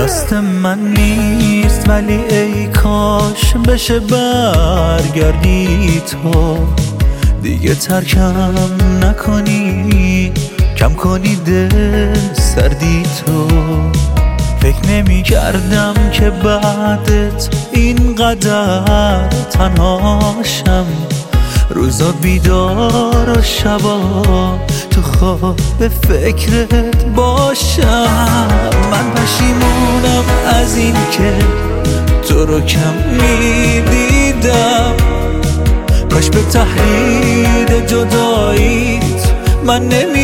دست من نیست، ولی ای کاش بشه برگردی تو، دیگه ترکم نکنی، کم کنی دل سردی تو. فکر نمی کردم که بعدت اینقدر تنهاشم، روزا بیدار و شبا تو خواب به فکرت باشم. من پشیمونم از این که تو رو کم میدیدم، کاش به تحریر جداییت من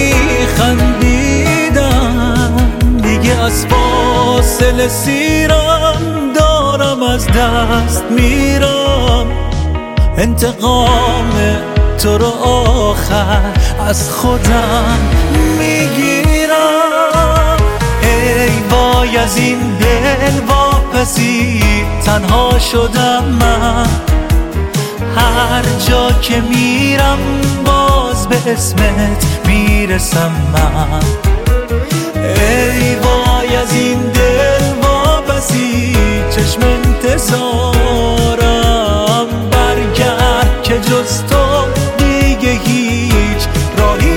نمیخندیدم. دیگه از فاصله سیرم، دارم از دست میرم، انتقام تو رو آخر از خودم میگیرم. ای وای از این دل واپسی، تنها شدم من، هر جا که میرم باز به اسمت میرسم من. ای وای از این دل واپسی، چشم انتظارم برگرد که جز تو دیگه هیچ راهی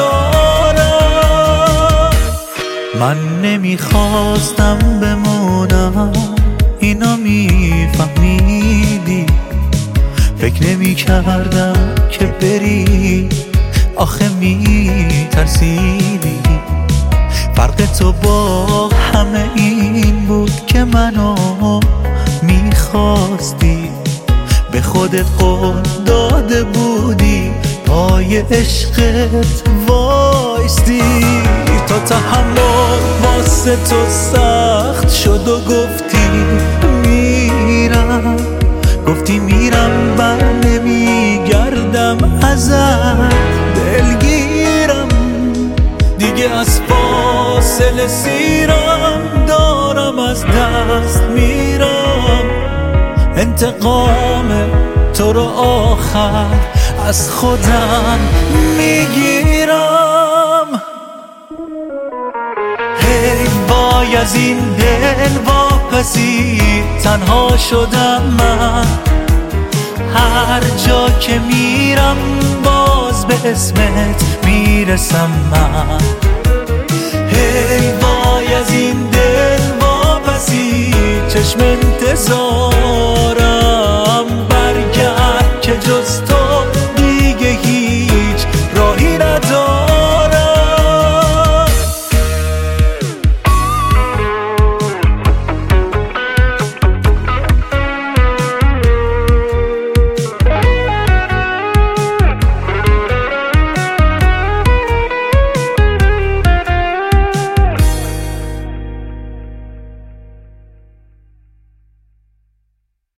ندارم. من نمیخواستم بمونم، اینا میفهمیدی، فکر نمی کردم که بری، آخه میترسیدی. فرق تو با همه این بود که منو میخواستی، به خودت قول داده بودی پای عشقت وایستی. تا تحمل واسه تو سخت شد و گفتی میرم، گفتی میرم بر نمیگردم، ازت دلگیرم. دیگه از فاصله سیرم، دارم از دست میرم، انتقام تو رو آخر از خودم میگیرم. ای وای از این دل واپسی، تنها شدم من، هر جا که میرم باز به اسمت میرسم من.